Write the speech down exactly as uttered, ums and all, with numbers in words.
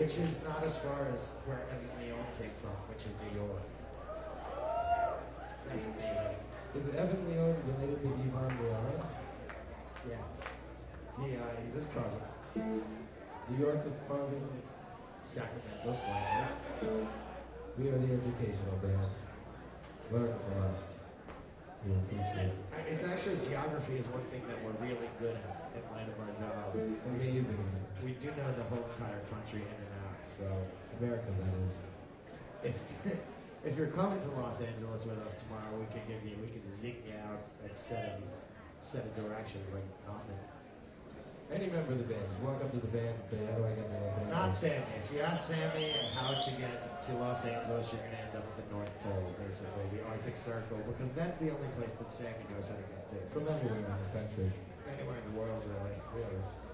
which is not as far as where Evan Leon came from, which is New York. That's amazing. Is Evan Leon related to Ivan Leon? Yeah. He, uh, he's his cousin. New York is carving. Sacramento slightly. We are the educational band. Learn from us. We will teach you. It's actually geography is one thing that we're really good at in light of our jobs. Amazing. We do know the whole entire country in and out, so America, that is. if if you're coming to Los Angeles with us tomorrow, we can give you we can zing you out at set of set of directions like it's nothing. Any member of the band, just walk up to the band and say, how do I get to Los Angeles? Not Sammy. If you ask Sammy and how to get to Los Angeles, you're gonna end up at the North Pole, basically, the Arctic Circle, because that's the only place that Sammy knows how to get to. From anywhere in the country. Anywhere in the world, really. Really.